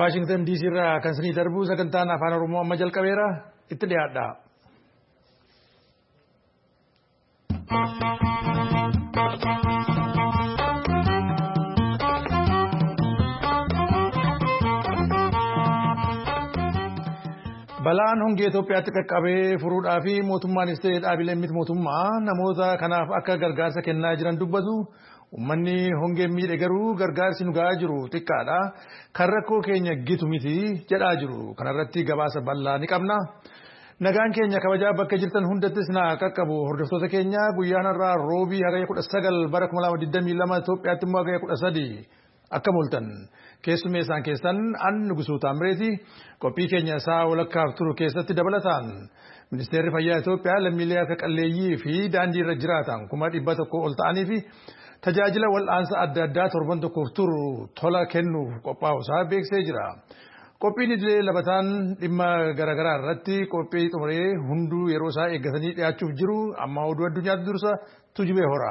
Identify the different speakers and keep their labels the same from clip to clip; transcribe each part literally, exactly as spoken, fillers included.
Speaker 1: Washington D C irraa kan isinii darbu sagantaan afaan Oromoo amma jalqabeera itti dhiyaadha. Balaan hongee Itoophiyaatti qaqqabee furuudhaa fi mootummaanis ta'ee dhaabileen miti mootummaa namoota kanaaf akka gargaarsa kennaa jiran dubbatu. Uummanni hongeen miidhe garuu gargaarsi nu ga'aa jiru xiqqaadha. Kan rakkoo keenya gitu miti jedhaa jiru. Kanarratti gabaasa bal'aa ni qabna. Nagaan keenya kabajaa bakka jirtan hundattis na qaqqabu hordoftoota keenya guyyaan irraa roobii hagaya kudha sagal bara kuma lama digdamii lama Itoophiyaatti immoo hagaya kudha sadii akka mul'atan. Keessummeessaan keessan an Nugusuu Taamreeti qophii keenya isaa walakkaaf turu keessatti dabalataan. Ministeerri Fayyaa Itoophiyaa lammiilee akka qalleeyyii fi daandii irra jiraatan kuma dhibba tokko ol ta'anii fi tajaajila wal'aansa adda addaa torban tokkoof turu tola kennuuf qophaa'u isaa beeksisee jira. Qophiin idilee labataan dhimma garaagaraa irratti qophii xumuree hunduu yeroo isaa eeggatanii dhiyaachuuf jiru amma oduu addunyaatti dursa tujubee hora.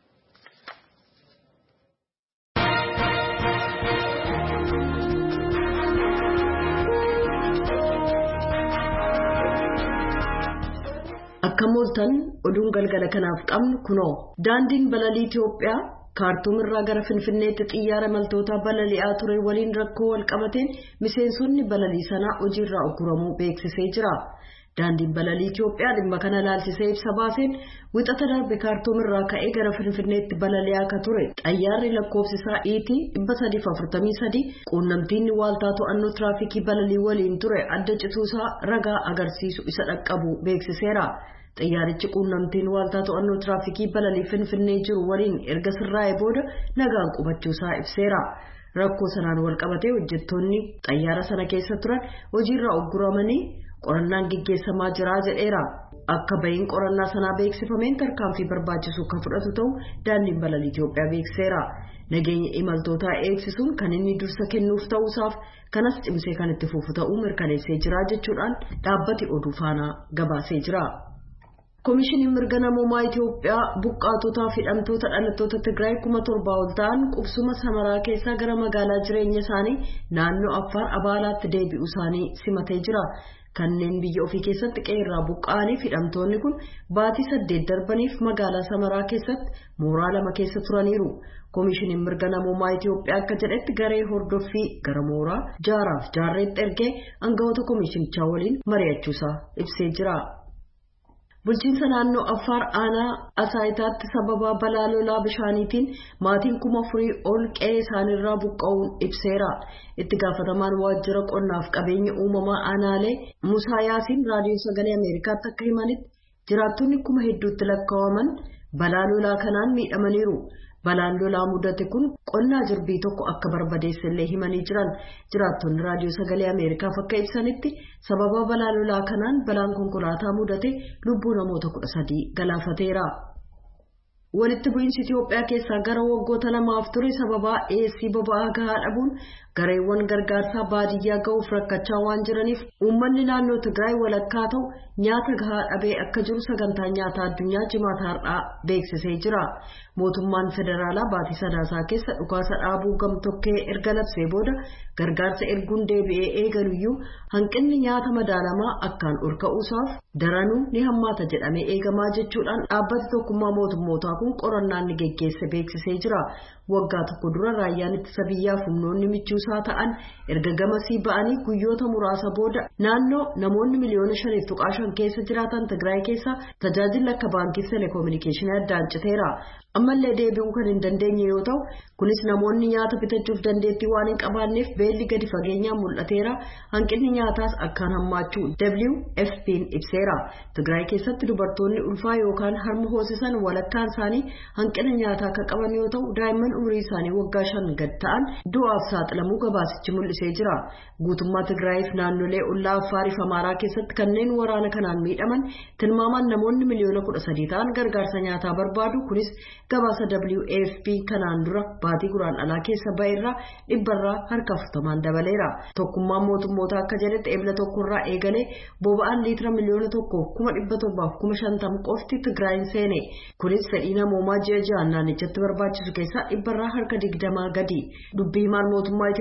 Speaker 2: Akka mul'atan oduun galgala kanaaf qabnu kunoo daandiin balalii Itoophiyaa kaartuum irraa gara Finfinneetti xiyyaara imaltoota balali'aa ture waliin rakkoo wal qabateen miseensonni balalii sanaa hojiirraa uguramuu beeksisee jira. Daandiin balalii Itoophiyaa dhimma kana ilaalchisee ibsa baaseen wixata darbe kaartuum irraa ka'ee gara Finfinneetti balali'aa akka ture xiyyaarri lakkoofsi isaa E T dhibba sadiif afurtamii sadii quunnamtiin waaltaa to'annoo tiraafikii balalii waliin ture adda cituusaa ragaa agarsiisu isa dhaqqabu beeksiseera. Xiyyaarichi quunnamtiin waaltaa to'annoo tiraafikii balalii Finfinnee jiru waliin erga sirraa'ee booda nagaan qubachuusaa ibseera. Rakkoo sanaan wal qabatee hojjettoonni xiyyaara sana keessa turan hojiirraa ugguramanii qorannaan gaggeessamaa jira jedheera. Akka bahiin qorannaa sanaa beeksifameen tarkaanfii barbaachisu kan fudhatu ta'u daandiin balalii Itoophiyaa beeksiseera. Nageenya imaltootaa eegsisuun kan inni dursa kennuuf ta'uusaaf kanas cimsee kan itti fufu ta'uu mirkaneessee jira jechuudhaan dhaabbati oduu faanaa gabaasee jira. Komishinii mirga namoomaa Itoophiyaa buqqaatotaa fi hidhamtoota dhalattoota Tigraay kuma torbaa ol ta'an qubsuma Samaraa keessaa gara magaalaa jireenya isaanii naannoo Affaar Abaalaatti deebi'uu isaanii simatee jira. Kanneen biyya ofii keessatti qeerraa buqqa'anii fi hidhamtoonni kun baatii saddeet darbaniif magaalaa Samaraa keessatti mooraa lama keessa turaniiru. Komishiniin mirga namoomaa Itoophiyaa akka jedhetti garee hordoffii gara mooraa jaaraaf jaarreetti ergee aangawoota komishinichaa waliin mari'achuusaa ibsee jira. Bulchiinsa naannoo Affaar aanaa Asaayitaatti sababa balaa lolaa bishaaniitiin maatiin kuma afurii ol qe'ee isaaniirraa buqqa'uun ibseera. Itti gaafatamaan waajjira qonnaaf qabeenya uumamaa aanaalee Musaa Yaasiin raadiyoo sagalee Ameerikaatti akka himanitti jiraattonni kuma hedduutti lakkaa'aman balaa lolaa kanaan miidhamaniiru. Balaan lolaa mudate kun qonnaa jirbii tokko akka barbadeessellee himanii jiran. Jiraattonni raadiyoo sagalee Ameerikaaf akka ibsanitti sababa balaa lolaa kanaan balaan konkolaataa mudate lubbuu namoota kudha sadii galaafateera. Walitti bu'iinsi Itoophiyaa keessaa gara waggoota lamaaf ture sababa dhiyeessii boba'aa gahaa dhabuun gareewwan gargaarsaa baadiyyaa ga'uuf rakkachaa waan jiraniif uummanni naannoo Tigraay walakkaa ta'u nyaata gahaa dhabee akka jiru sagantaa nyaataa addunyaa jimaata har'aa beeksisee jira. Mootummaan federaalaa baatii sadaasaa keessa dhukaasa dhaabuu gamtokkee erga labsee booda gargaarsa erguun deebi'ee eegaluyyuu hanqinni nyaata madaalamaa akkaan ol ka'uusaaf daranuu ni hammaata jedhamee eegamaa jechuudhaan dhaabbati tokkummaa mootummootaa kun qorannaan ni geggeesse beeksisee jira. Waggaa tokko dura raayyaan ittisa biyyaaf humnoonni michuusaa ta'an erga gamasii ba'anii guyyoota muraasa booda naannoo namoonni miliyoona shaniif tuqaa shan keessa jiraatan Tigraay keessa tajaajilli akka baankii telekominikeeshinii addaan citeera. Ammallee deebi'uu kan hin dandeenye yoo ta'u kunis namoonni nyaata bitachuuf dandeettii waan hin qabaanneef beelli gadi fageenyaan mul'ateera. Hanqinni nyaataas akkaan hammaachuu W F P'n ibseera. Tigraay keessatti dubartoonni ulfaa yookaan harma hoosisan walakkaan isaanii hanqina nyaataa akka qaban yoo ta'u daa'imman umurii isaanii waggaa shan gad ta'an du'aaf saaxilamuu gabaasichi mul'isee jira. Guutummaa Tigraayiif naannolee ollaa Affaariif Amaaraa keessatti kanneen waraana kanaan miidhaman tilmaamaan namoonni miliyoona kudha sadii ta'an gargaarsa nyaataa barbaadu. Kunis gabaasa W F P kanaan dura baatii guraandhalaa keessa ba'eerraa dhibbarraa harka afurtamaan dabaleera. Tokkummaan mootummootaa akka jedhetti eebila tokkorraa eegalee boba'aan liitira miliyoona tokko kuma dhibba torbaaf kuma shantam qofti Tigraayin seene. Kunis fedhii namoomaa ji'a ji'aan naannichatti barbaachisu keessaa dhibbarraa harka digdamaa gadi. Dubbii himaan mootummaa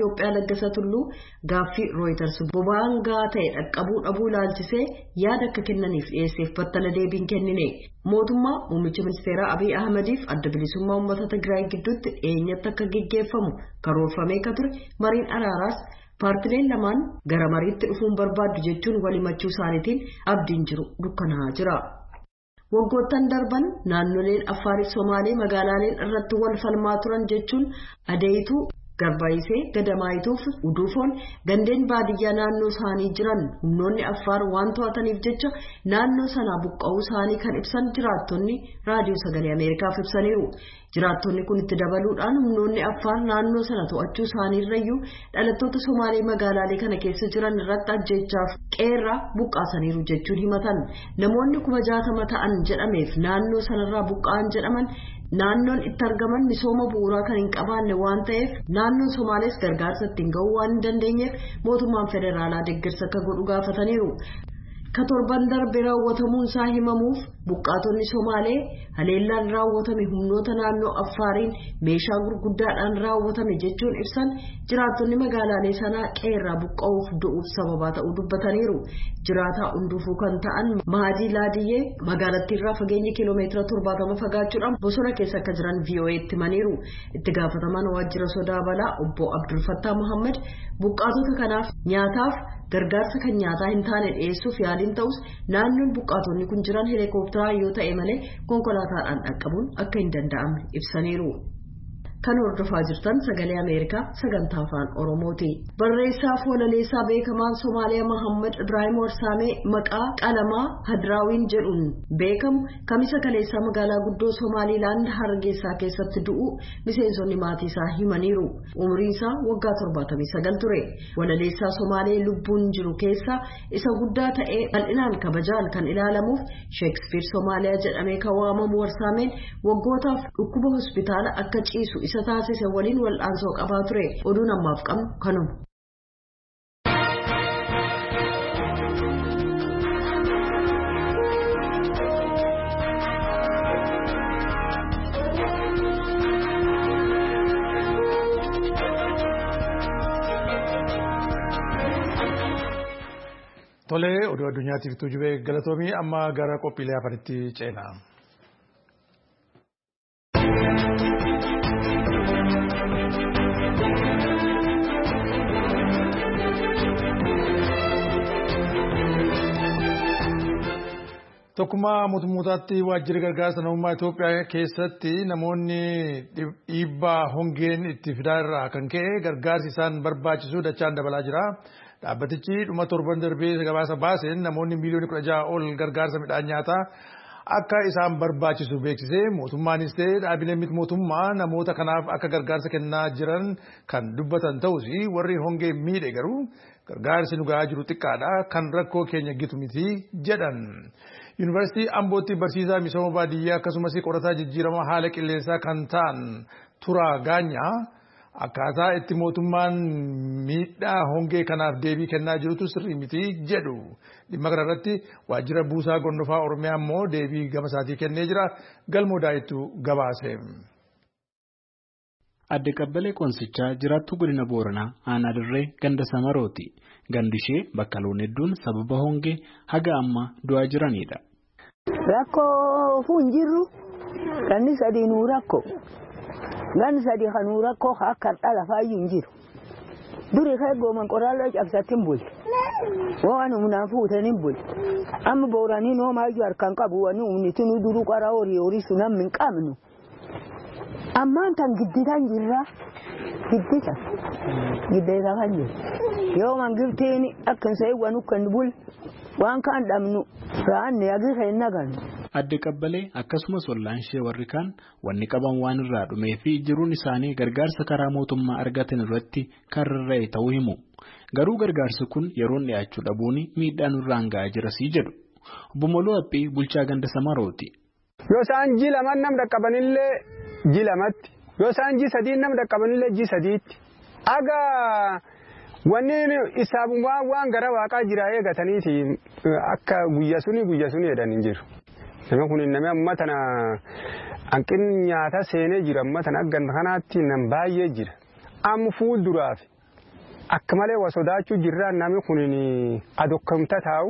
Speaker 2: Itoophiyaa Laggasa Tulluu gaaffii Reuters boba'aan gahaa ta'e dhaqqabuu dhabuu laalchisee yaada akka kennaniif dhiyeesseef battala deebiin kennine. Mootummaa muummicha ministeeraa Abiy Ahmediif adda bilisummaa uummata Tigraay gidduutti dhiyeenyatti akka gaggeeffamu karoorfamee ka ture mariin araaraas paartileen lamaan gara mariitti dhufuun barbaaddu jechuun walimachuu isaaniitiin abdiin jiru dukkanaa'aa jira. Waggoottan darban naannoleen Affaariif Somaalee magaalaaleen irratti wal falmaa turan jechuun adeeyituu Garbaayisee Gadamaayituuf Uduufoon gandeen baadiyyaa naannoo isaanii jiran humnoonni Affaar waan to'ataniif jecha naannoo sana buqqa'uu isaanii kan ibsan jiraattonni raadiyoo sagalee Ameerikaaf ibsaniiru. Jiraattonni kun itti dabaluudhaan humnoonni Affaar naannoo sana to'achuu isaaniirrayyuu dhalattoota Somaalee magaalaalee kana keessa jiran irratti ajjeechaaf qeerraa buqqaasaniiru jechuun himatan. Namoonni kuma jaatama ta'an jedhameef naannoo sanarraa buqqa'an jedhaman naannoon itti argaman misooma bu'uuraa kan hin qabaanne waan ta'eef naannoon Somaalees gargaarsa ittiin ga'uu waan hin dandeenyeef mootummaan federaalaa deeggarsa akka godhu gaafataniiru. Ka torban darbe raawwatamuun isaa himamuuf buqqaatonni Somaalee haleellaan raawwatame humnoota naannoo Affaariin meeshaa gurguddaadhaan raawwatame jechuun ibsan jiraattonni magaalaalee sanaa qeerraa buqqa'uuf du'uuf sababaa ta'uu dubbataniiru. Jiraataa hunduufuu kan ta'an Mahadii Laadiyyee magaalattiirraa fageenya kiiloomeetira torbaatama fagaachuudhaan bosona keessa akka jiran V O A'tti himaniiru. Itti gaafatamaan waajjira sodaa balaa obbo Abdul Fattaa Muhammad buqqaatota kanaaf nyaataaf gargaarsa kan nyaataa hin taane dhiyeessuuf yaaliin ta'us naannoon buqqaatonni kun jiran helikoophteraan yoo ta'e malee konkolaataadhaan dhaqqabuun akka hin danda'amne ibsaniiru. Kan hordofaa jirtan sagalee Ameerikaa sagantaa afaan Oromooti. Barreessaa fi walaleessaa beekamaan Somaaliyaa Muhammad Ibrahim Warsaamee maqaa qalamaa Hadraawiin jedhuun beekamu kamisa kaleessaa magaalaa guddoo Somaaliilaand Hargeysaa keessatti du'u miseensonni maatii isaa himaniiru. Umriin isaa waggaa torbaatamii sagal ture. Walaleessaa Somaalee lubbuun jiru keessaa isa guddaa ta'ee bal'inaan kabajaan kan ilaalamuuf Sheekspiir Somaaliyaa jedhamee kan waamamu Warsaameen waggootaaf dhukkuba hospitaala akka ciisu isa taasise waliin wal'aansoo qabaa ture. Oduun ammaaf qabnu kanuma.
Speaker 1: Tolee, oduu addunyaatiif tuujubee galatoomii amma gara qophiilee afanitti ceena. Tokkummaa mootummootaatti waajjirri gargaarsa namummaa Itoophiyaa keessatti namoonni dhiibbaa hongeen itti fidaa irraa kan ka'e gargaarsi isaan barbaachisu dachaan dabalaa jira. Dhaabbatichi dhuma torban darbee gabaasa baaseen namoonni miiliyoona kudha jaha ol gargaarsa midhaan nyaataa akka isaan barbaachisu beeksisee mootummaanis ta'ee dhaabileen miti mootummaa namoota kanaaf akka gargaarsa kennaa jiran kan dubbatan ta'us warri hongee miidhe garuu gargaarsi nu gahaa jiru xiqqaadha kan rakkoo keenya gitu miti jedhan. Yuunivarsiitii Ambootti barsiisaa misooma baadiyyaa akkasumas qorataa jijjiirama haala qilleensaa kan ta'an Turaa Gaanyaa akkaataa itti mootummaan miidhaa hongee kanaaf deebii kennaa jirutu sirrii miti jedhu. Dhimma kana irratti waajjira buusaa gondofaa Oromiyaa immoo deebii gama isaatii kennee jira. Galmoo Daayittuu gabaase.
Speaker 3: Adde Qabbalee Qoonsichaa jiraattuu godina Booranaa Aanaa Dirree ganda Samarooti. Gandi ishee bakka loon hedduun sababa hongee haga amma du'aa jiranidha.
Speaker 4: Rakkoo fuun jirru ganni sadii nuu rakkoo. Ganni sadii kan nuu rakkoo akka dhala faayyuu hin jiru. Durii ka'e gooman qoraallee cabsatti hin bulle. Waan humnaan fuutan hin bulle. Amma booranii noomaayyuu harkaan qabu waan humnitti nu duruu qaraa horii horii sun amma hin qabnu. Ammaan tan gidditan jirra. Giddita. Giddeeta kan jiru. Yoo mangiltiin akkan sa'iwwan ukkan bul waan kan dhabnu raanne agirra hin naganu.
Speaker 3: Adde Qabbalee akkasumas wallaan ishee warri kaan wanni qaban waan irraa dhumee fi jiruun isaanii gargaarsa karaa mootummaa argatan irratti kan rarra'e ta'uu himu. Garuu gargaarsi kun yeroon dhiyaachuu dhabuun miidhaan irraan ga'aa jirasii jedhu. Obbo Moloo Haphii bulchaa ganda Samarooti.
Speaker 5: Yoo isaan ji lamaan nam dhaqqabanillee ji lamatti. Yoo isaan ji sadii nam dhaqqabanillee ji sadiitti. Aga wanni isaabummaa waan gara waaqaa jira eegataniiti akka guyya suni guyya suni jedhan hin jiru. Nama kun nama amma tana hanqinni nyaata seenee jira amma tana akka kanaatti nam baay'ee jira. Amma fuulduraaf akka malee wa sodaachuu jirra namni kun adokkamta taa'u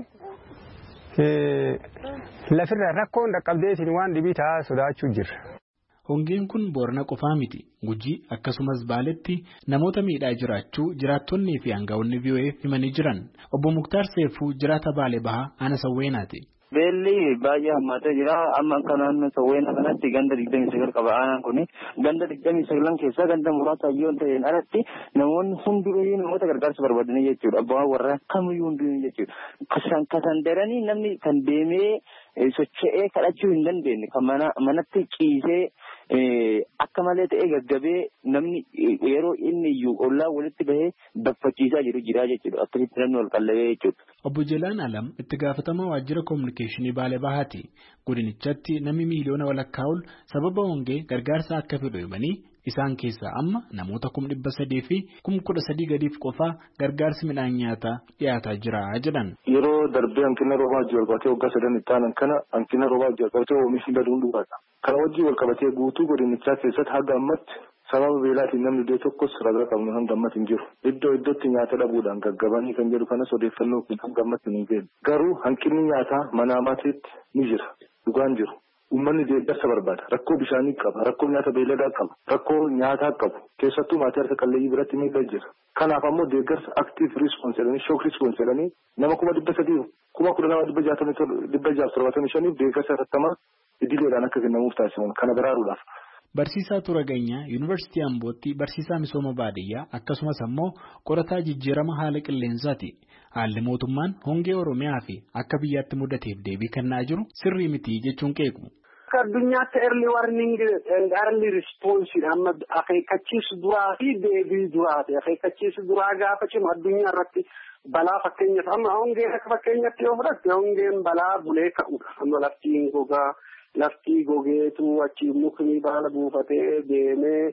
Speaker 5: lafirra rakkoon dhaqqabdeetiin waan dhibii ta'a sodaachuu jirra.
Speaker 3: Hongeen kun Boorana qofaa miti. Gujii akkasumas Baaletti namoota miidhaa jiraachuu jiraattonnii fi aangawoonni V O A himanii jiran. Obbo Muktaar Seefuu jiraata Baalee Bahaa Ana Sawweenaati.
Speaker 6: Beelli baay'ee hammaatee jira. Amma akka naannoo Sawweena kanatti ganda digdamii sagal qaba aanaan kuni. Ganda digdamii sagalan keessaa ganda muraasa yoo ta'een alatti namoonni hunduruyyuu namoota gargaarsa barbaadanii jechuudha. Abbaa warra kamiyyuu hunduruyyuu jechuudha. Kasan kasan daranii namni kan deemee socho'ee kadhachuu hin dandeenye kan manatti ciisee akka malee ta'ee gaggabee namni yeroo inni iyyuu ollaa walitti bahee baffachiisaa jiru jira jechuudha. Akkasitti namni wal qallabee jechuudha.
Speaker 3: Obbo Jelaan Alam itti gaafatamaa waajjira kominikeeshinii Baalee Bahaati. Godinichatti namni miiliyoona walakkaa ol sababa hongee gargaarsa akka fedhu himanii isaan keessaa amma namoota kum dhibba sadii fi kum kudha sadii gadiif qofaa gargaarsi midhaan nyaataa dhiyaataa jira jedhan.
Speaker 7: Yeroo darbee hanqina roobaa wajjin wal qabatee waggaa sadan itti aanan kana hanqina roobaa wajjin wal qabatee oomishni baduun dhugaadha. Kana wajjin wal qabatee guutuu godinichaa keessatti haga ammatti sababa beelaatiin namni iddoo tokkos ragaa qabnu hanga ammatti hin jiru. Iddoo iddootti nyaata dhabuudhaan gaggabanii kan jedhu kanas odeeffannoo kun hanga ammatti hin beeknu. Garuu hanqinni nyaataa mana amaatiitti ni jira. Dhugaan jiru. Uummanni deeggarsa barbaada. Rakkoo bishaanii qaba. Rakkoo nyaata beeladaa qaba. Rakkoo nyaataa qabu. Keessattuu maatii harka qalleeyyii biratti miidhaa jira. Kanaaf ammoo deeggarsa active response jedhanii shock response jedhanii nama kuma dhibba sadii kuma kudha nama dhibba jaatamii dhibba jaaf torbatamii shaniif deeggarsa hatattamaa idileedhaan akka kennamuuf taasifaman kana baraaruudhaaf.
Speaker 3: Barsiisaa Turaganyaa Yuunivarsiitii Ambootti barsiisaa misooma baadiyyaa akkasumas ammoo qorataa jijjiirama haala qilleensaati. Haalli mootummaan hongee Oromiyaa fi akka biyyaatti mudateef deebii kennaa jiru sirrii miti jechuun qeequ.
Speaker 8: Akka addunyaatti early warning and early response amma akeekkachiisu duraa fi deebii duraati. Akeekkachiisu duraa gaafa cimu addunyaa irratti balaa fakkeenyaaf amma hongeen akka fakkeenyatti yoo fudhatte hongeen balaa bulee ka'udha. Amma laftiin gogaa. Laftii gogeetu achi mukni baala buufatee deemee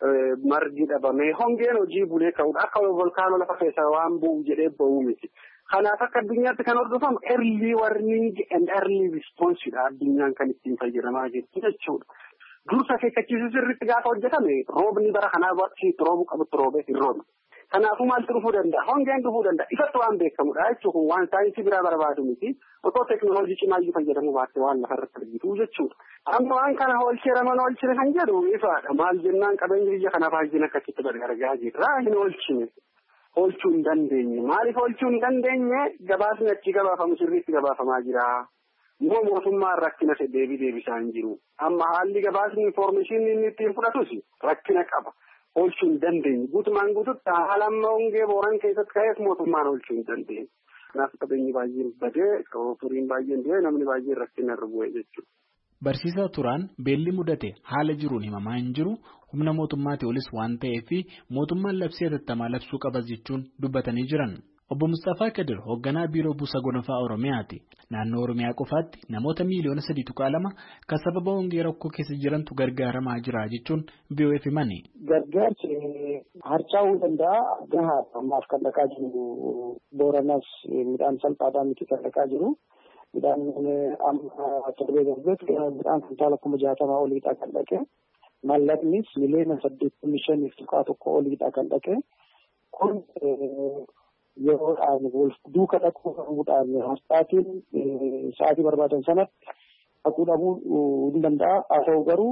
Speaker 8: margi dhabamee hongeen hojii bulee ka'udha. Akka volkaanoo lafa keessaa waan bu'u jedhee ba'uu miti. Kanaaf akka addunyaatti kan hordofamu early warning and early response dha addunyaan kan ittiin fayyadamaa jirtu jechuudha. Dursa akeekkachiisuu sirriitti gaafa hojjetame roobni bara kanaa waqtii roobuu qabutti roobee hin roobne. Kanaafuu maaltu dhufuu danda'a? Hongeen dhufuu danda'a. Ifatti waan beekamudha jechuun waan saayinsii biraa barbaadu miti. Otoo teekinooloojii cimaayyuu fayyadamuu baatte waan lafarratti argitu jechuudha. Amma waan kana oolchee mana oolchine kan jedhu ifaadha. Maal jennaan qabeenyi biyya kana baay'ina akkasitti gargaaraa jirra. Hin oolchine. Oolchuu hin dandeenye. Maaliif oolchuu hin dandeenye? Gabaasni achi gabaafamu sirriitti gabaafamaa jira. Moo mootummaan rakkina deebii deebisaa hin jiru. Amma haalli gabaasni infoormeeshinii inni ittiin fudhatus rakkina qaba. Oolchuu hin dandeenye. Guutumaan guututti haala amma hongee Booran keessatti ka'eef mootummaan oolchuu hin dandeenye. Kanaaf qabeenyi baay'een badee furiin baay'een du'e namni baay'een rakkina irra bu'e jechuudha.
Speaker 3: Barsiisaa Turaan beelli mudate haala jiruun himamaa hin jiru humna mootummaatii olis waan ta'eef mootummaan labsii hatattamaa labsuu qaba jechuun dubbatanii jiran. Obbo Mustafaa Kadir hoogganaa biiroo buusa gonfaa Oromiyaati. Naannoo Oromiyaa qofaatti namoota miiliyoona sadii tuqaa lama kan sababa hongee rakkoo keessa jirantu gargaaramaa jira jechuun V O A himani.
Speaker 9: Gargaarsi harcaa'uu danda'a gahaadha. Ammaaf kan dhaqaa jiru Booranas midhaan salphaadhaan miti kan dhaqaa jiru. Midhaan amma torbee darbeetti midhaan kuntaala kuma jaatamaa oliidha kan dhaqe. Mallaqnis miliyoona saddeettamii shaniif tuqaa tokko oliidha kan dhaqe. Kun yeroodhaan wal duuka dhaquu dhabuudhaan harcaatiin sa'aatii barbaadan sanatti dhaquu dhabuu hin danda'a. Haa ta'u garuu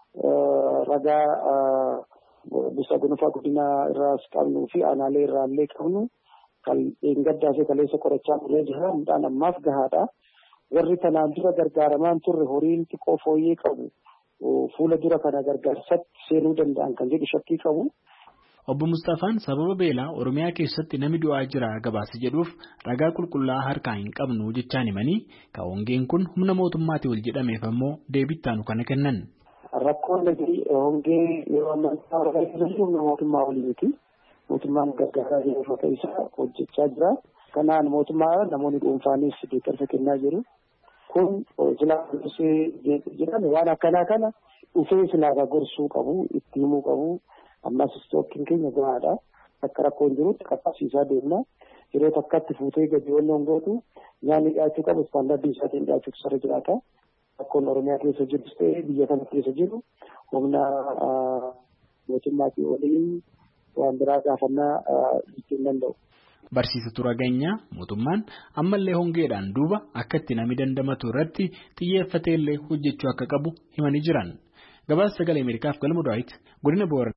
Speaker 9: ragaa buusa gonfaa godina irraas qabnuu fi aanaalee irraallee qabnu kan gaddaa fi kaleessa qorachaa turre jira. Midhaan ammaaf gahaadha. Warri kanaan dura gargaaramaan turre horiin xiqqoo fooyyee qabu fuula dura kana gargaarsatti seenuu danda'an kan jedhu shakkii qabu.
Speaker 3: Obbo Mustafaan sababa beelaa Oromiyaa keessatti namni du'aa jira gabaasa jedhuuf ragaa qulqullaa'aa harkaa hin qabnu jechaan himanii ka hongeen kun humna mootummaatii ol jedhameef ammoo deebittaanu kana kennan.
Speaker 9: Rakkoon nagari hongee yeroo ammaa humna mootummaa olii miti. Mootummaan gargaaraa jiru uffata isaa hojjechaa jira. Kanaan mootummaa namoonni dhuunfaanis deeggarsa kennaa jiru. Kun silaa jiran waan akkanaa kana dhufee silaa gorsuu qabu, itti himuu qabu. Ammas istookkiin keenya gahaadha. Akka rakkoon jirutti qaqqabsiisaa deemna. Yeroo takkatti fuutee gadi wanni hongootu nyaanni dhiyaachuu qabu istaandardii isaatiin dhiyaachuutu sarara jiraata. Rakkoon Oromiyaa keessa jirus ta'ee biyya kana keessa jiru humna mootummaatii waliin waan biraa gaafannaa jechuu hin danda'u.
Speaker 3: Barsiisa Turageenyaa mootummaan ammallee hongeedhaan duuba akka itti namni dandamatu irratti xiyyeeffatee illee hojjechuu akka qabu himanii jiran. Gabaasa Sagalee Ameerikaaf Galma Daawit godina Booranaa.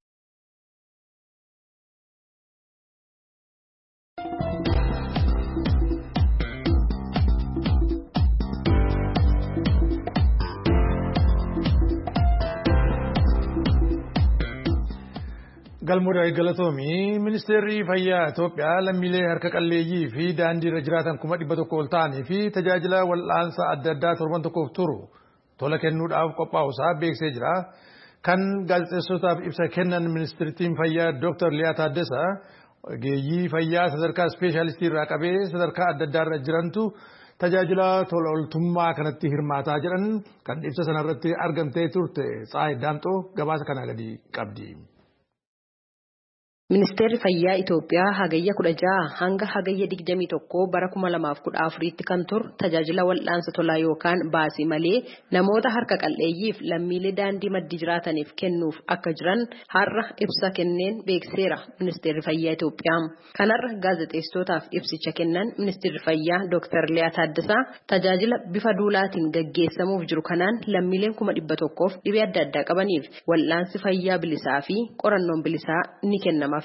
Speaker 1: Galmudhaa galatoomii ministeerri fayyaa Itoophiyaa lammiilee harka qalleeyyii fi daandii irra jiraatan kuma dhibba tokko ol ta'anii fi tajaajila wal'aansa adda addaa torban tokkoof turu tola kennuudhaaf qophaa'uusaa beeksisee jira. Kan gaazexeessotaaf ibsa kennan ministeertiin fayyaa Dooktar Liyaa Taaddasaa ogeeyyii fayyaa sadarkaa ispeeshaalistii irraa qabee sadarkaa adda addaa irra jirantu tajaajila tola ooltummaa kanatti hirmaataa jedhan kan ibsa sanarratti argamtee turte Tsaayii Daamxoo gabaasa kanaa gadi qabdi.
Speaker 10: Ministeerri fayyaa Itoophiyaa hagayya kudha jaha hanga hagayya digdamii tokko bara kuma lamaaf kudha afuriitti kan turu tajaajila wal'aansa tolaa yookaan baasii malee namoota harka qalleeyyiif lammiilee daandii maddii jiraataniif kennuuf akka jiran har'a ibsa kenneen beekseera ministeerri fayyaa Itoophiyaa. Kanarra gaazexeessootaaf ibsicha kennan ministeerri fayyaa Dooktar Liyaa Taaddasaa tajaajila bifa duulaatiin gaggeessamuuf jiru kanaan lammiileen kuma dhibba tokkoof dhibee adda addaa qabaniif wal'aansi fayyaa bilisaa fi qorannoon bilisaa ni kennama.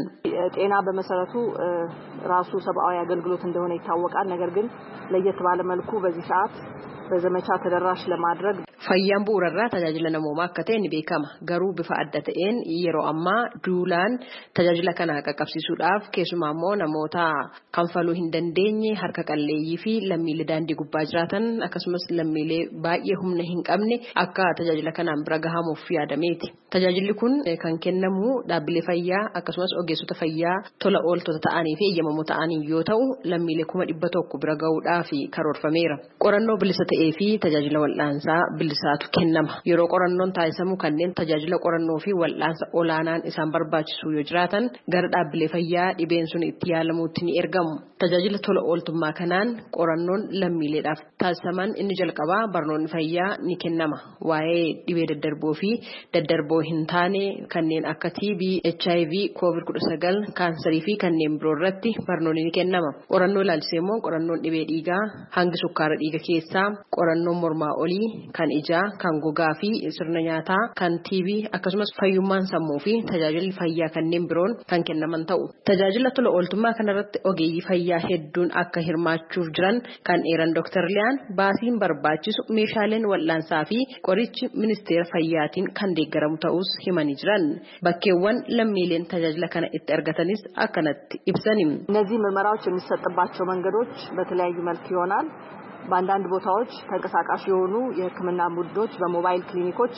Speaker 11: ጤና በመሰረቱ ራሱ ሰብአዊ አገልግሎት እንደሆነ ይታወቃል። ነገር ግን ለየት ባለ መልኩ በዚህ ሰዓት በዘመቻ ተደራሽ ለማድረግ
Speaker 10: fayyaan bu'uurarraa tajaajila namoomaa akka ta'e ni beekama. Garuu bifa adda ta'een yeroo ammaa duulaan tajaajila kana qaqqabsiisuudhaaf keessumaa immoo namoota kanfaluu hin dandeenye harka qalleeyyii fi lammiilee daandii gubbaa jiraatan akkasumas lammiilee baay'ee humna hin qabne akka tajaajila kanaan bira gahamuuf yaadameeti. Tajaajilli kun kan kennamu dhaabbilee fayyaa akkasumas ogeessota fayyaa tola ooltota ta'anii fi eeyyamamoo ta'anii yoo ta'u lammiilee kuma dhibba tokko bira gahuudhaaf karoorfameera. Qorannoo bilisa ta'ee fi tajaajila wal'aansaa bilisaatu kennama. Yeroo qorannoon taasisamu kanneen tajaajila qorannoo fi wal'aansa olaanaan isaan barbaachisu yoo jiraatan gara dhaabbilee fayyaa dhibeen sun itti yaalamuutti ni ergamu. Tajaajila tola ooltummaa kanaan qorannoon lammiileedhaaf taasisaman inni jalqabaa barnoonni fayyaa ni kennama. Waa'ee dhibee daddarboo fi daddarboo hin taane kanneen akka T B, H I V, COVID kudha sagal, kaansarii fi kanneen biroo irratti barnoonni ni kennama. Qorannoo ilaalchisee immoo qorannoon dhibee dhiigaa, hangi sukkaara dhiiga keessaa, qorannoon mormaa olii, kan ijaa, kan gogaa fi sirna nyaataa, kan T B akkasumas fayyummaan sammuu fi tajaajilli fayyaa kanneen biroon kan kennaman ta'u. Tajaajila tola ooltummaa kanarratti ogeeyyii fayyaa hedduun akka hirmaachuuf jiran kan eeran Dooktar Liyaan baasiin barbaachisu meeshaaleen wal'aansaa fi qorichi ministeera fayyaatiin kan deeggaramu ta'us himanii jiran. Bakkeewwan lammiileen tajaajila kana itti argatanis akkanatti ibsani.
Speaker 11: እነዚህ ምርመራዎች የሚሰጥባቸው መንገዶች በተለያዩ መልክ ይሆናል። በአንዳንድ ቦታዎች ተንቀሳቃሽ የሆኑ የሕክምና ቡድኖች በሞባይል ክሊኒኮች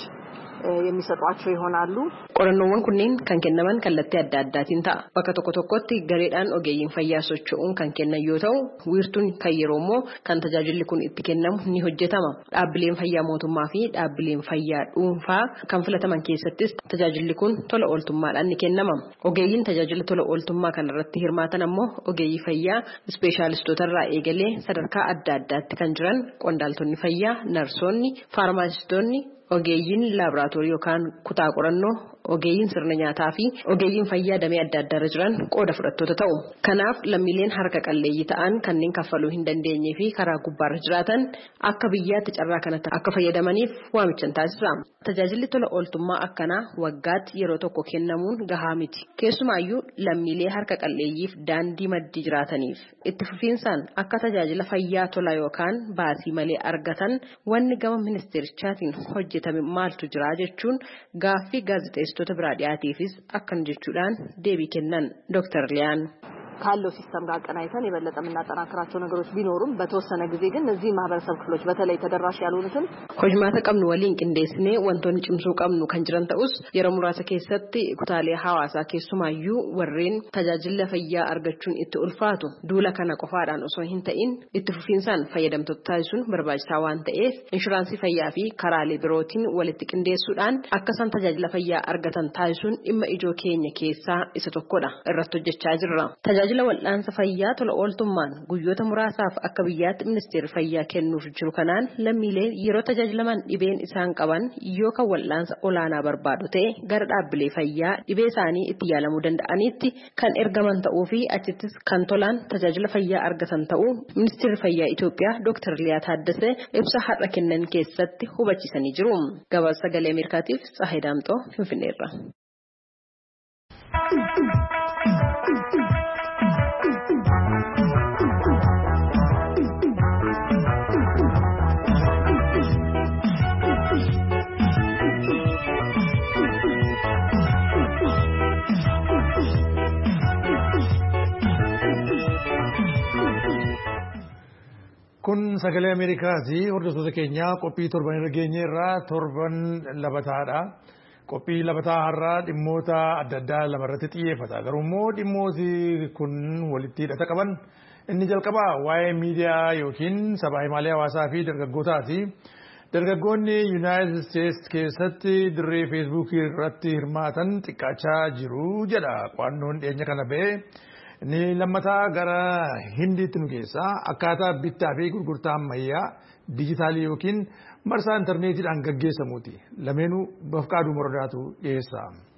Speaker 11: የሚሰጧቸው ይሆናሉ።
Speaker 10: qorannoowwan kunneen kan kennaman kallattii adda addaatiin ta'a. Bakka tokko tokkotti gareedhaan ogeeyyiin fayyaa socho'uun kan kennan yoo ta'u, wiirtuun kan yeroo immoo kan tajaajilli kun itti kennamu ni hojjetama. Dhaabbileen fayyaa mootummaa fi dhaabbileen fayyaa dhuunfaa kan filataman keessattis tajaajilli kun tola ooltummaadhaan ni kennama. Ogeeyyiin tajaajila tola ooltummaa kanarratti hirmaatan ammoo ogeeyyii fayyaa ispeeshaalistoota irraa eegalee sadarkaa adda addaatti kan jiran qondaaltonni fayyaa, narsoonni, faarmaasistoonni, ogeeyyiin laaboraatoorii yookaan kutaa qorannoo, ogeeyyiin sirna nyaataa fi ogeeyyiin fayyaa damee adda addaarra jiran qooda fudhattoota ta'u. Kanaaf lammiileen harka qalleeyyii ta'an kanneen kaffaluu hin dandeenye fi karaa gubbaarra jiraatan akka biyyaatti carraa kanatti akka fayyadamaniif waamichan taasisa. Tajaajilli tola ooltummaa akkanaa waggaatti yeroo tokko kennamuun gahaa miti. Keessumaayyuu lammiilee harka qalleeyyiif daandii maddii jiraataniif itti fufiinsaan akka tajaajila fayyaa tola yookaan baasii malee argatan wanni gama ministeerichaatiin hojjetame maaltu jira jechuun gaaffii gaazexeessitoota biraa dhiyaateefis akkan jechuudhaan deebii kennan Dooktar Liyaan.
Speaker 11: ካለው ሲስተም ጋር ቀናይተን የበለጠ የምናጠናክራቸው ነገሮች ቢኖሩም በተወሰነ ጊዜ ግን እዚህ ማህበረሰብ ክፍሎች በተለይ ተደራሽ ያልሆኑትን
Speaker 10: hojmaata qabnu waliin qindeessinee wantoonni cimsuu qabnu kan jiran ta'us yeroo muraasa keessatti kutaalee hawaasaa keessumaayyuu warreen tajaajila fayyaa argachuun itti ulfaatu duula kana qofaadhaan osoo hin ta'in itti fufiinsaan fayyadamtoota taasisuun barbaachisaa waan ta'eef inshuraansii fayyaa fi karaalee birootiin walitti qindeessuudhaan akka isaan tajaajila fayyaa argatan taasisuun dhimma ijoo keenya keessaa isa tokkodha irratti hojjechaa jirra. tajaajila wal'aansa fayyaa tola ooltummaan guyyoota muraasaaf akka biyyaatti ministeerri fayyaa kennuuf jiru kanaan lammiileen yeroo tajaajilaman dhibeen isaan qaban yoo kan wal'aansa olaanaa barbaadu ta'e gara dhaabbilee fayyaa dhibee isaanii itti yaalamuu danda'anitti kan ergaman ta'uu fi achittis kan tolaan tajaajila fayyaa argatan ta'uu ministeerri fayyaa Itoophiyaa Dooktar Liyaa Taaddasee ibsa har'a kennan keessatti hubachiisanii jiru. Gabaasa sagalee Ameerikaatiif Tsahaay Daamxoo Finfinneerra.
Speaker 1: Kun sagalee Ameerikaati. Hordoftoota keenya qophii torban irra geenyeerraa torban labataadha. Qophii labataa har'aa dhimmoota adda addaa lamarratti xiyyeeffata. Garuu immoo dhimmooti kun walitti hidhata qaban. Inni jalqabaa waa'ee miidiyaa yookiin sabaa himaalee hawaasaa fi dargaggootaati. Dargaggoonni Yuunaayitid Isteetsi keessatti dirree Feesbuukii irratti hirmaatan xiqqaachaa jiru jedha qo'annoon dhiyeenya kana ba'e. Inni lammataa gara Hindiitti nu keessaa akkaataa bittaa fi gurgurtaa ammayyaa dijitaalii yookiin marsaa intarneetiidhaan gaggeessamuuti. Lameenuu Bafqaaduu Morodaatu dhiyeessa.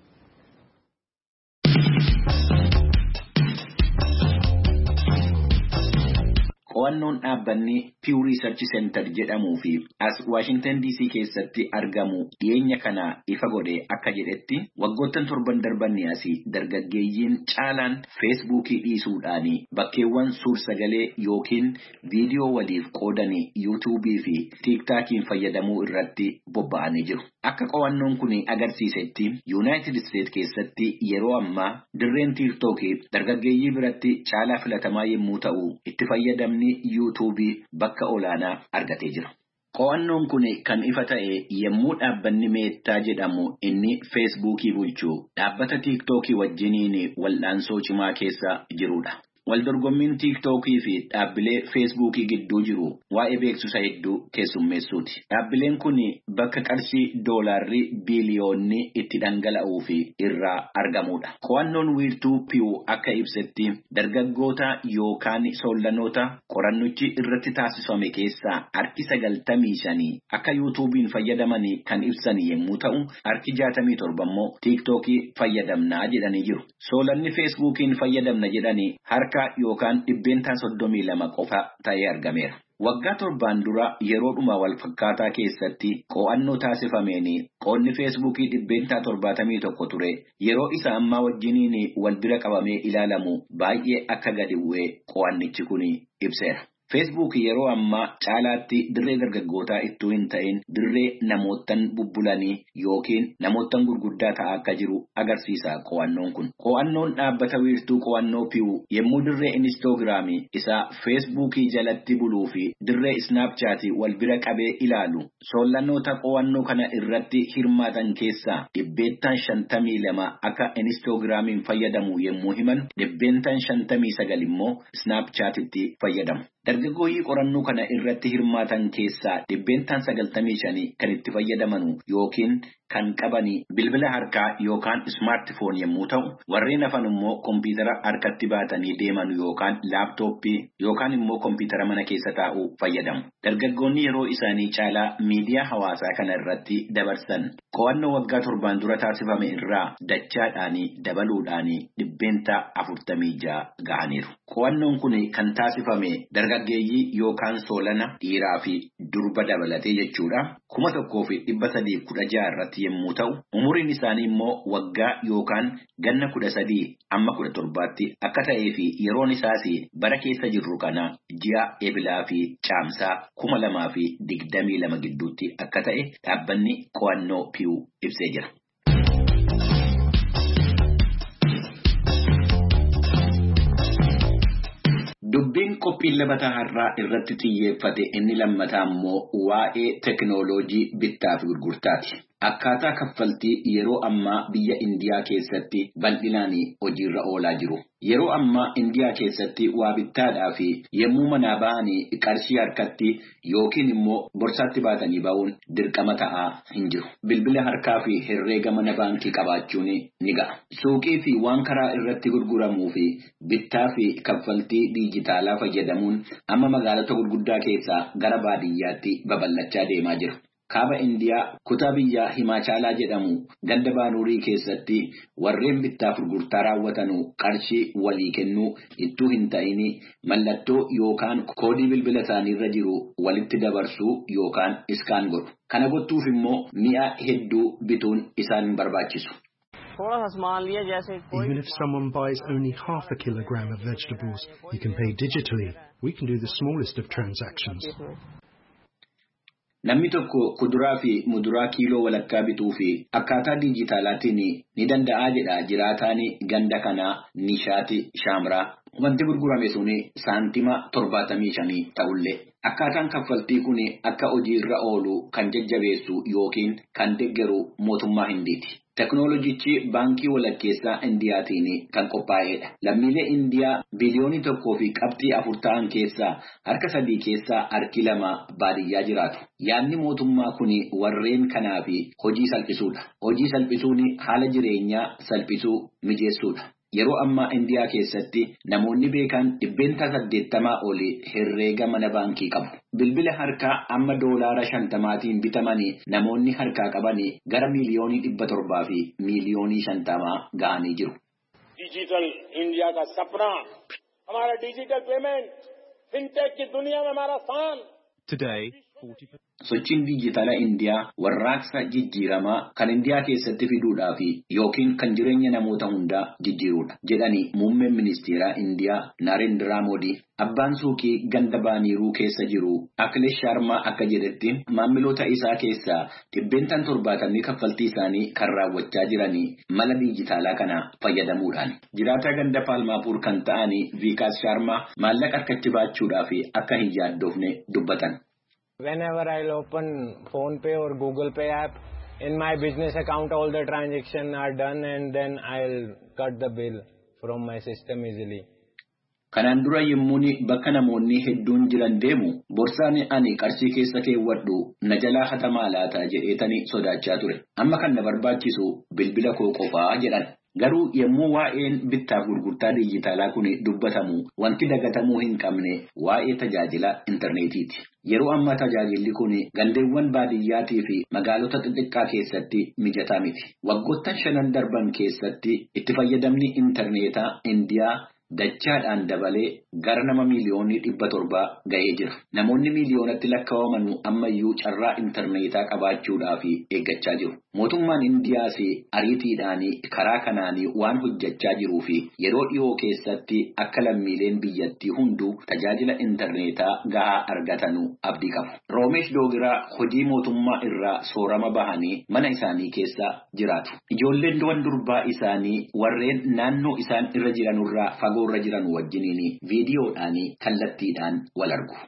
Speaker 12: Qo'annoon dhaabbanni Pew Research Center jedhamuu fi as Washington D C keessatti argamu dhiyeenya kana ifa godhe akka jedhetti waggoottan torban darbanii asii dargaggeeyyiin caalaan Feesbuukii dhiisuudhaan bakkeewwan suur-sagalee yookiin viidiyoo waliif qoodanii yuutuubii fi tiiktaakiin fayyadamuu irratti bobba'anii jiru. Akka qo'annoon kun agarsiisetti Yuunaayitid Isteetsi keessatti yeroo ammaa dirreen tiiktookii dargaggeeyyii biratti caalaa filatamaa yommuu ta'u itti fayyadamni yuutuubii bakka olaanaa argatee jira. Qo'annoon kun kan ifa ta'e yommuu dhaabbanni meettaa jedhamu inni Feesbuukii bulchu dhaabbata tiiktookii wajjiniin wal'aansoo cimaa keessa jirudha. Waldorgommiin tiiktookii fi dhaabbilee Feesbuukii gidduu jiru waa'ee beeksisa hedduu keessummeessuuti. Dhaabbileen kun bakka qarshii doolaarri biiliyoonni itti dhangala'uu fi irraa argamudha. Qo'annoon wiirtuu Pew akka ibsetti dargaggoota yookaan sollanoota qorannichi irratti taasifame keessaa harki sagaltamii shanii akka yuutuubiin fayyadamanii kan ibsan yommuu ta'u harki jaatamii torba immoo tiiktookii fayyadamnaa jedhanii jiru. Soolanni Feesbuukiin fayyadamna jedhanii harka yookaan dhibbeentaan soddomii lama qofa ta'ee argameera. Waggaa torbaan dura yeroodhuma wal fakkaataa keessatti qo'annoo taasifameen qoonni Feesbuukii dhibbeentaa torbaatamii tokko ture yeroo isa ammaa wajjiniin wal bira qabamee ilaalamu baay'ee akka gadi bu'ee qo'annichi kun ibseera. Facebook yeroo ammaa caalaatti dirree dargaggootaa ittuu hin ta'in dirree namootan bubbulanii yookiin namootan gurguddaa ta'aa akka jiru agarsiisa qo'annoon kun. Qo'annoon dhaabbata wiirtuu qo'annoo Pew yommuu dirree Instagramii isaa Facebookii jalatti buluu fi dirree Snapchat wal bira qabee ilaalu sollanoota qo'annoo kana irratti hirmaatan keessaa dhibbeentaan shantamii lama akka Instagramiin fayyadamu yommuu himan dhibbeentaan shantamii sagal immoo Snapchatitti fayyadamu. Dargaggooyyii qorannoo kana irratti hirmaatan keessaa dhibbeentaan sagaltamii shanii kan itti fayyadaman yookiin kan qabanii bilbila harkaa yookaan smartphone yommuu ta'u warreen hafan immoo kompiitara harkatti baatanii deeman yookaan laaptooppii yookaan immoo kompiitara mana keessa taa'u fayyadamu. Dargaggoonni yeroo isaanii caalaa miidiyaa hawaasaa kana irratti dabarsan qo'annoo waggaa torbaan dura taasifame irraa dachaadhaanii dabaluudhaanii dhibbeentaa afurtamii ja'a ga'aniiru. Qo'annoon kun kan taasifame dargaggeeyyii yookaan soolana dhiiraa fi durba dabalatee jechuudha. Kuma tokkoo fi dhibba sadii kudha ja'a irratti yommuu ta'u umuriin isaanii immoo waggaa yookaan ganna kudha sadii amma kudha torbaatti akka ta'ee fi yeroon isaas bara keessa jirru kana ji'a ebilaa fi caamsaa kuma lamaa fi digdamii lama gidduutti akka ta'e dhaabbanni qo'annoo Pew ibsee jira. Dubbiin qophiin labataa har'aa irratti xiyyeeffate inni lammataa immoo waa'ee teknooloojii bittaa fi gurgurtaati. akkaataa kaffaltii yeroo ammaa biyya Indiyaa keessatti bal'inaan hojiirra oolaa jiru. Yeroo ammaa Indiyaa keessatti waa bittaadhaa fi yemmuu manaa ba'anii qarshii harkatti yookiin immoo borsaatti baatanii ba'uun dirqama ta'aa hin jiru. Bilbila harkaa fi herreega mana baankii qabaachuun ni ga'a. Suuqii fi waan karaa irratti gurguramuu fi bittaa fi kaffaltii diijitaalaa fayyadamuun amma magaalota gurguddaa keessaa gara baadiyyaatti babal'achaa deemaa jira. Kaaba Indiyaa kutaa biyyaa Himaachalaa jedhamu ganda baanurii keessatti warreen bittaaf gurgurtaa raawwatanu qarshii walii kennuu ittuu hin ta'in mallattoo yookaan koodii bilbila isaaniirra jiru walitti dabarsuu yookaan iskaan godhu. Kana gochuuf immoo mi'a hedduu bituun isaan hin barbaachisu.
Speaker 13: Even if someone buys only half a kilogram of vegetables, he can pay digitally. We can do the smallest of transactions.
Speaker 12: Namni tokko kuduraa fi muduraa kiiloo walakkaa bituu fi akkaataa diijitaalaatiin ni danda'a jedha jiraataan ganda kanaa Nishaati Shaamraa. Wanti gurgurame suni saantima torbaatamii shanii ta'ullee. Akkaataan kaffaltii kun akka hojiirra oolu kan jajjabeessu yookiin kan deeggaru mootummaa Hindiiti. Teknooloojichi baankii walakkeessaa Indiyaatiin kan qophaa'edha. Lammiilee Indiyaa biliyoonii tokkoo fi qabxii afur ta'an keessaa harka sadii keessaa harki lama baadiyyaa jiraatu. Yaadni mootummaa kun warreen kanaaf hojii salphisuudha. Hojii salphisuun haala jireenyaa salphisuu mijeessuudha. Yeroo ammaa Indiyaa keessatti namoonni beekan dhibbeentaa saddeettamaa olii herreega mana baankii qabu. Bilbila harkaa amma doolaara shantamaatiin bitamanii namoonni harkaa qabanii gara miiliyoonii dhibba torbaa fi miiliyoonii shantamaa ga'anii jiru.
Speaker 14: Digital India ka sapna, हमारा digital payment, fintech की दुनिया में हमारा स्थान.
Speaker 13: Today,
Speaker 12: Sochiin diijitaalaa Indiyaa warraaqsa jijjiiramaa kan Indiyaa keessatti fiduudhaaf yookiin kan jireenya namoota hundaa jijjiiruudha jedhanii muummeen ministeeraa Indiyaa Narendra Modi abbaan suuqii ganda baaniiruu keessa jiru Akhilesh Sharma akka jedhetti maamiloota isaa keessaa dhibbeentaan torbaatamni kaffaltii isaanii kan raawwachaa jiranii mala diijitaalaa kana fayyadamuudhaan. Jiraataa ganda Paalmaapuur kan ta'anii Vikas Sharma maallaqa harkatti baachuudhaaf akka hin yaaddoofne dubbatan.
Speaker 15: Whenever I'll open Phone Pay or Google Pay app, in my business account all the transactions are done and then I'll cut the bill from my system easily.
Speaker 12: Kanaan dura yemmuun bakka namoonni hedduun jiran deemu borsaan ani qarshii keessa keewwadhu na jalaa hatamaa laata jedheetanii sodaachaa ture. Amma kan na barbaachisu bilbila koo qofaa jedhan. Garuu yemmuu waa'een bittaaf gurgurtaa diijitaalaa kun dubbatamu wanti dagatamuu hin qabne waa'ee tajaajila intarneetiiti. Yeroo ammaa tajaajilli kun gandeewwan baadiyyaatii fi magaalota xixiqqaa keessatti mijataa miti. Waggoottan shanan darban keessatti itti fayyadamni intarneetaa Indiyaa dachaadhaan dabalee gara nama miiliyoonii dhibba torbaa ga'ee jira. Namoonni miiliyoonatti lakkaa'aman ammayyuu carraa intarneetaa qabaachuudhaaf eeggachaa jiru. Mootummaan Indiyaas ariitiidhaan karaa kanaan waan hojjechaa jiruu fi yeroo dhiyoo keessatti akka lammiileen biyyattii hunduu tajaajila intarneetaa gahaa argatanu abdii qabu. Roomesh Doogiraa hojii mootummaa irraa soorama bahanii mana isaanii keessa jiraatu. Ijoolleen du'an durbaa isaanii warreen naannoo isaan irra jiranurraa fagoo jiran wajjiniin viidiyoodhaan kallattiidhaan wal argu.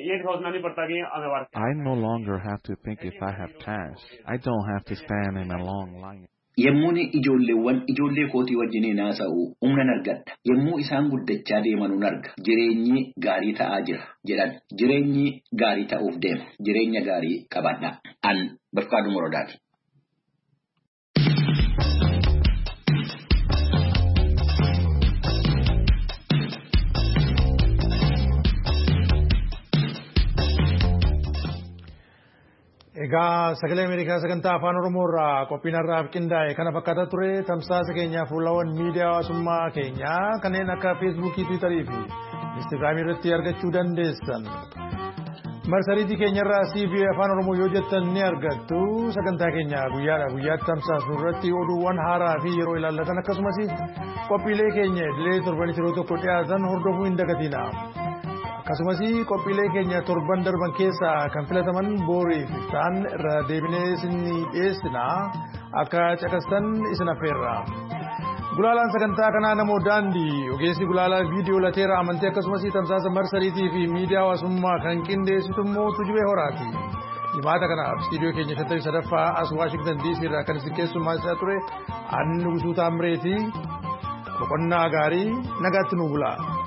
Speaker 16: I no longer have to think if I have cash. I don't have to stand in a long line.
Speaker 12: Yemmuun ijoolleewwan ijoollee kootii wajjiniin haasa'u humnan argadha. Yemmuu isaan guddachaa deemanuun arga. Jireenyi gaarii ta'aa jira jedhan. Jireenyi gaarii ta'uuf deema. Jireenya gaarii qabadha. An Bafqaaduu Morodaati.
Speaker 1: Egaa sagalee Ameerikaa sagantaa afaan Oromoo irraa qophiin har'aaf qindaa'e kana fakkaata ture tamsaasa keenyaa fuulawwan miidiyaa hawaasummaa keenyaa kanneen akka feesbuukii, tiwiitarii fi instaagiraamii irratti argachuu dandeessan. Marsariitii keenyarraa C V afaan Oromoo yoo jettan ni argattu. Sagantaa keenya guyyaadhaa guyyaatti tamsaasnu irratti oduuwwan haaraa fi yeroo ilaallatan akkasumas qophiilee keenya idilee torbanitti yeroo tokko dhiyaatan hordofuu hin dagatina. Akkasumas qophiilee keenya torban darban keessaa kan filataman booriif isaan irra deebinee isin dhiyeessina akka caqastan isin affeerra. Gulaalaan sagantaa kanaa namoo daandii ogeessi gulaalaa viidiyoo lateera amantii akkasumas tamsaasa marsariitii fi miidiyaa hawaasummaa kan qindeessitu immoo Tujubee Horaati. Jimaata kanaaf istiidiyoo keenya shantamii sadaffaa as Waashingtan D C irraa kan isin keessummeessaa ture Annu Guutuu Taamreetii boqonnaa gaarii nagaatti nu bulaa.